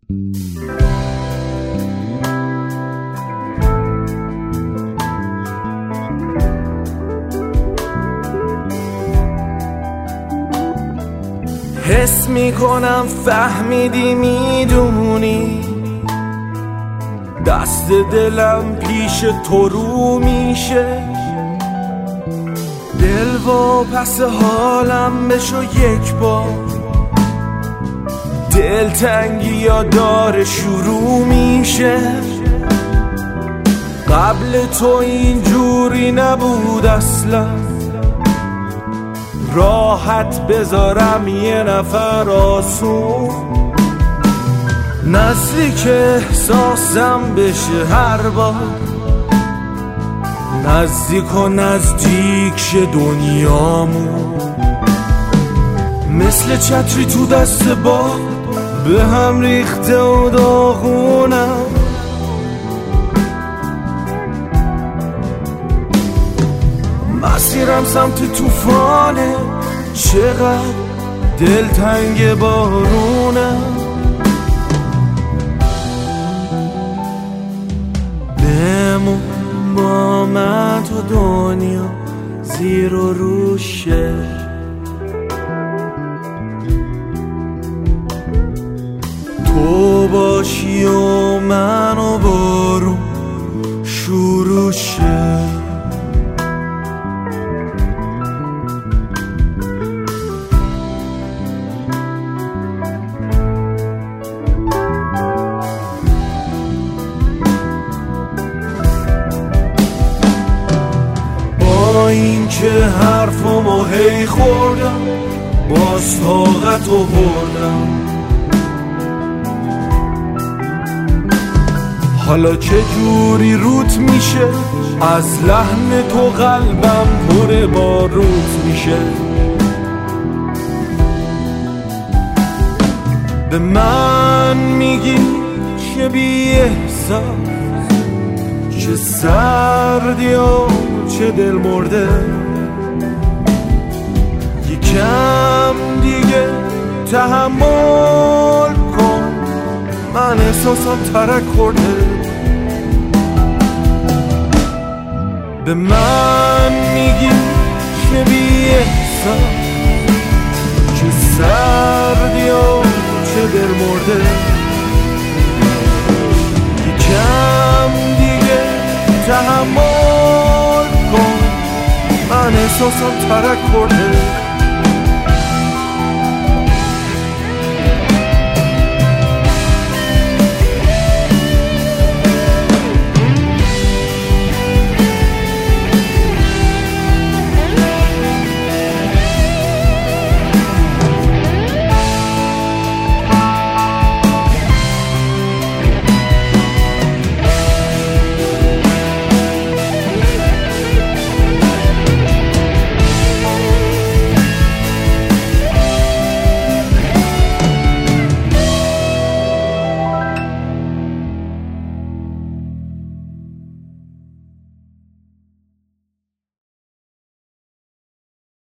حس میکنم فهمیدی میدونی دست دلم پیش تو رو میشه، دل و پس حالم بشو یک بار، دلتنگی یا داره شروع میشه. قبل تو اینجوری نبود اصلا، راحت بذارم یه نفر آسون، نزدیک احساسم بشه هر بار، نزدیک و نزدیک شه دنیامون، مثل چتری تو دست باد به هم ریخته و داغونم. مسیرم سمت طوفانه، چقدر دلتنگ بارونم، بمون با من تو دنیا زیر و روشه، تو باشی و من و بارون شروع شه. این که حرفمو هی خوردم، باز طاقتو بردم، حالا چه جوری روت میشه، از لحن تو قلبم پر باروت میشه. به من میگی چه بی احساس، چه سردی و چه دل مرده، یکم دیگه تحمل کن، من احساسم ترک خورده. به من میگی که بی احساس، چه سردی و چه دل مرده، یکم دیگه تحمل کن، من احساسم ترک خورده.